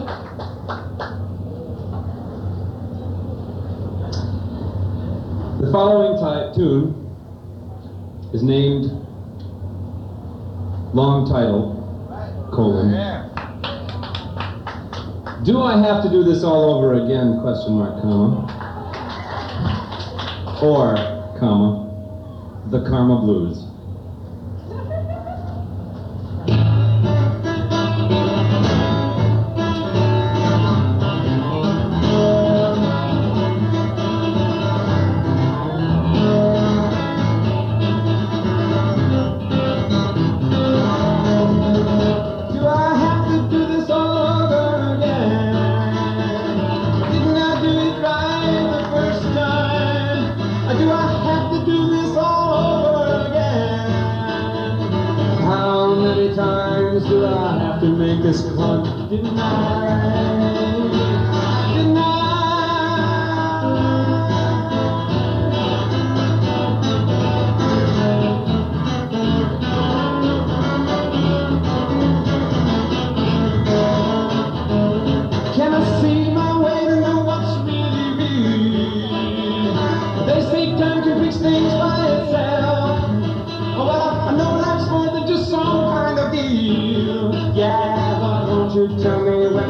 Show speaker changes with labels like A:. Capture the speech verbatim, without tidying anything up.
A: The following ty- tune is named long title, colon. Do I have to do this all over again, question mark, comma. Or, comma, the Karma Blues. Times do I have to make this plunge? Didn't I?